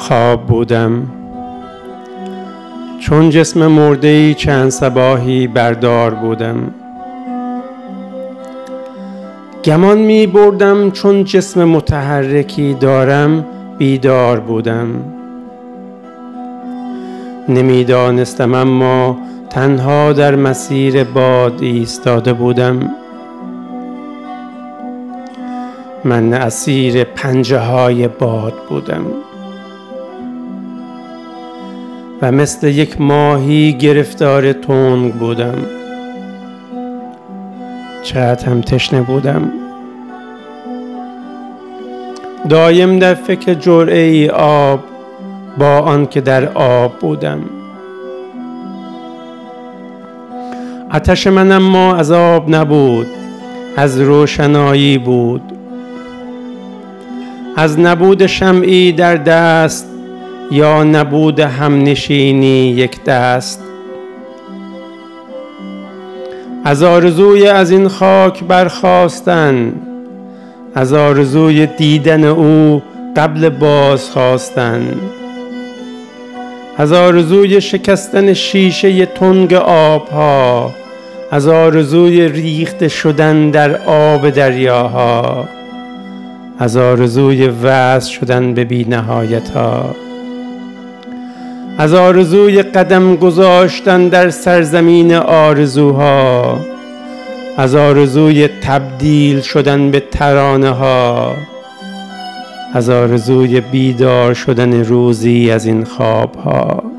خواب بودم چون جسم مرده‌ای چند صباحی بردار بودم. گمان می بردم چون جسم متحرکی دارم بیدار بودم. نمیدانستم اما تنها در مسیر باد ایستاده بودم. من اسیر پنجه های باد بودم و مثل یک ماهی گرفتار تنگ بودم. چقدر هم تشنه بودم. دایم در فکر جرعه ای آب با آن که در آب بودم. آتش من اما از آب نبود، از روشنایی بود، از نبود شمعی در دست یا نبود همنشینی یک دست. از آرزوی از این خاک برخاستن، از آرزوی دیدن او قبل بازخواستن، از آرزوی شکستن شیشه تنگ آبها، از آرزوی ریخته شدن در آب دریاها، از آرزوی وصل شدن به بی نهایتها، از آرزوی قدم گذاشتن در سرزمین آرزوها، از آرزوی تبدیل شدن به ترانه ها، از آرزوی بیدار شدن روزی از این خواب ها.